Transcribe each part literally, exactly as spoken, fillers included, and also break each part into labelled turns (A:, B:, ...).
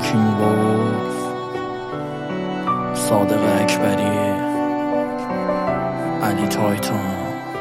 A: کی میگفت؟ صادق اکبری، علی تایتان.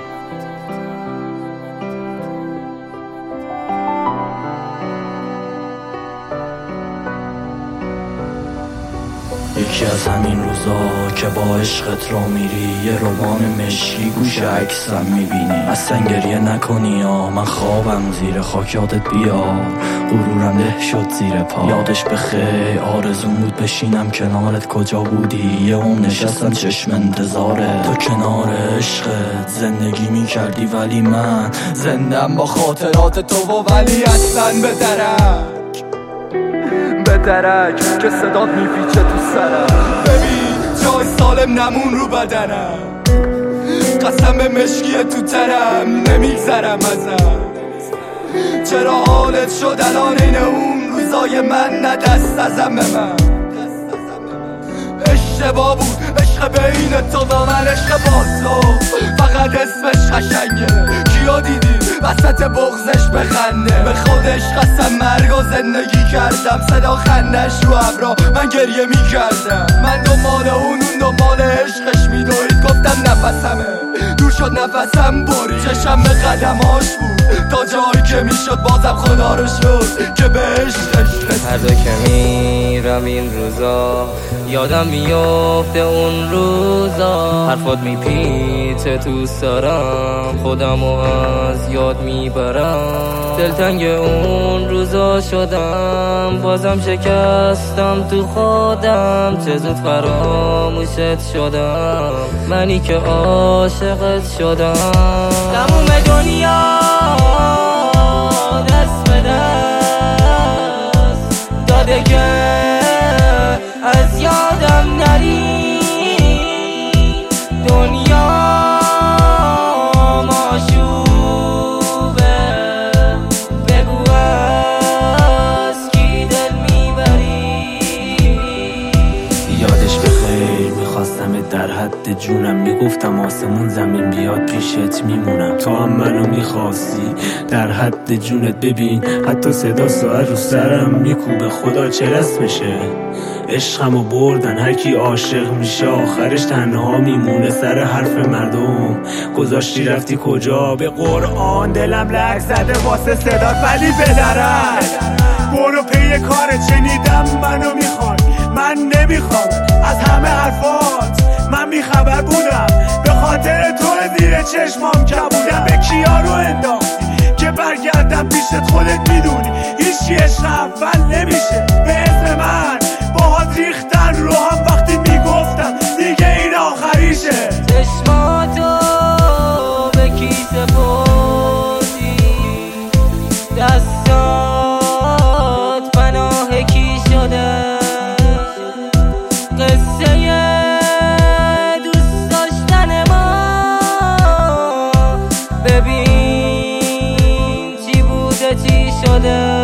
A: یکی از همین روزا که با عشقت را میری، یه روان مشکی گوش عکسم میبینی. اصلا گریه نکنی یا من خوابم زیر خاک، یادت بیار غرورم ده شد زیر پا. یادش بخیر آرزوم بود بشینم کنارت، کجا بودی؟ یه اون نشستم چشم انتظاره تو کنار عشقت زندگی میکردی، ولی من زندم با خاطرات تو و ولی اصلا به درک به درک که صدات میپیچه تو سرم. ببین جای سالم نمون رو بدنم، قسم به مشکی تو ترم نمیگذرم ازم. چرا حالت شد الان این اون روزای من، نه دست ازم به من. اشتباه بود عشق بین تو و من، عشق با تو فقط اسمش قشنگه. کیا دیدی وسط بغزش بخنده؟ به خودش قسم مرگ و زندگی کردم، صدا خندش رو ابرا من گریه میکردم. من دنبال اون اون دنبال عشقش میدوید، گفتم نفسمه دور شد نفسم برید. چشم به قدماش بود تا جایی که میشد، بازم خدا رو شد که به عشقش رسید.
B: هر جا که میرم این روزا یادم میافته اون روزا، حرفات میپیچه تو سرم، خودمو از یاد میبرم. دلتنگ اون روزا شدم، بازم شکستم تو خودم. چه زود فراموشت شدم، منی که عاشقت شدم. تموم دنیا دست به دست داده که از یادم نری. دنیا ماشوبه، بگو از کی دل میبری.
C: یادش بخیر میخواستم در حد جونم، میگفتم آسمون زمین بیاد پیشت میمونم. تو هم منو میخواستی در حد جونت، ببین حتی صدا ساعت رو سرم میکوبه. خدا چه رسمشه عشقمو بردن، هر کی عاشق میشه آخرش تنها میمونه. سر حرف مردم گذاشتی رفتی کجا؟ به قرآن دلم لرز زده واسه صدات، ولی بدرد برو پی کارت. شنیدم منو میخوای، من نمیخوام از همه حرفات. من بیخبر بودم به خاطر تو زیر چشمام کبودم. به کیا رو انداختی که برگردم پیشت؟ خودت میدونی هیچی عشق اول نمیشه. به اسم من باهات ریختن رو هم وقتی میگفتم دیگه این آخریشه.
B: چشماتو به کی سپردی، دستات پناه کی شده؟ قصه دوست داشتن ما ببین چی بوده چی شده.